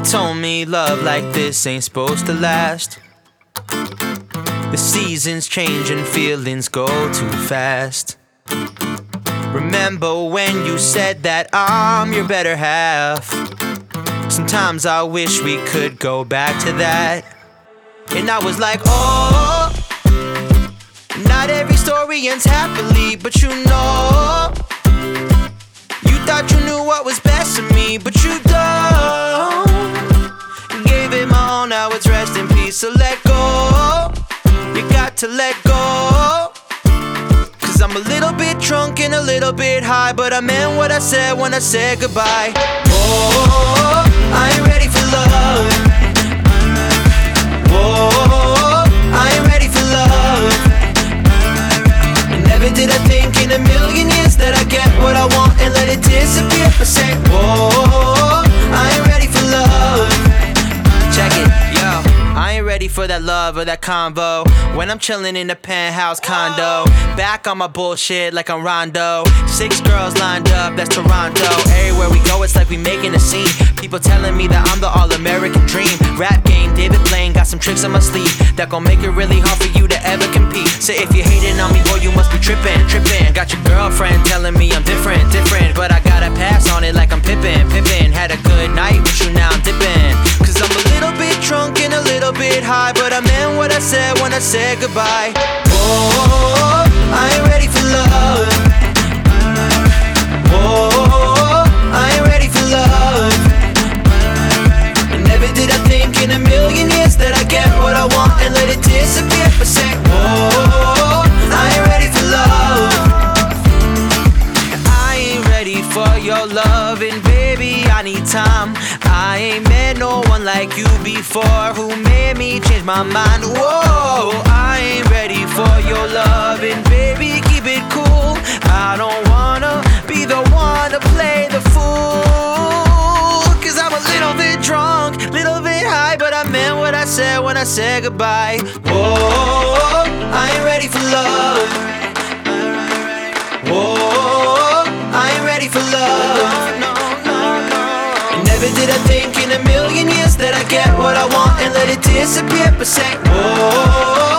told me love like this ain't supposed to last. The seasons change and feelings go too fast. Remember when you said that I'm your better half? Sometimes I wish we could go back to that. And I was like, oh, not every story ends happily, but you know, you thought you knew what was best for me, but you don't. Gave it my all, now it's rest in peace, so let go. You got to let go. Cause I'm a little bit drunk and a little bit high, but I meant what I said when I said goodbye. Oh, I ain't ready for love. Oh, I ain't ready for love. Never did I think in a million years that I get what I want and let it disappear. But say, whoa, I ain't ready for love. Check it, yo, I ain't ready for that love or that convo when I'm chilling in a penthouse condo, back on my bullshit like I'm Rondo. 6 girls lined up, that's Toronto. Everywhere we go, it's like we making a scene. People telling me that I'm the all-American dream. Rap game, David Blaine, got some tricks on my sleeve that gon' make it really hard for you to ever compete. So if you're hating on me, boy, you must be trippin'. Got your girlfriend telling me I'm different, but I gotta pass on it like I'm Pippin. Had a good night with you, now I'm dipping. Cause I'm a little bit drunk and a little bit high, but I meant what I said when I said goodbye. Oh, I ain't ready for love. Oh, I ain't ready for love. Never did I think in a million years that I get what I want and let it disappear. But say, oh, I ain't ready for love. I ain't ready for your love, and baby, I need time. I ain't met no one like you before who made me change my mind. Whoa, I ain't ready for your love, and baby, keep it cool. I don't wanna be the one to play the fool. Cause I'm a little bit drunk, little bit high, but I meant what I said when I said goodbye. Whoa, I ain't ready for love. Whoa, I ain't ready for love. Never did I think in a million years that I get what I want and let it disappear. But say, whoa,